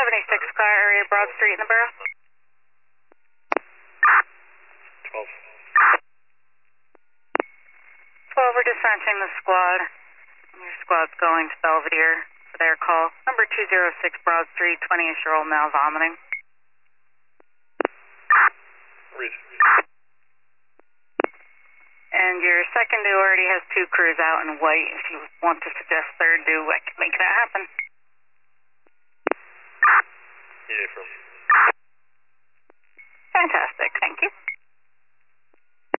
76 car area, Broad Street in the borough. 12. 12, we're dispatching the squad. Your squad's going to Belvedere for their call. Number 206 Broad Street, 20-ish-year-old male vomiting. Read. And your second due already has 2 crews out in white. If you want to suggest third due, I can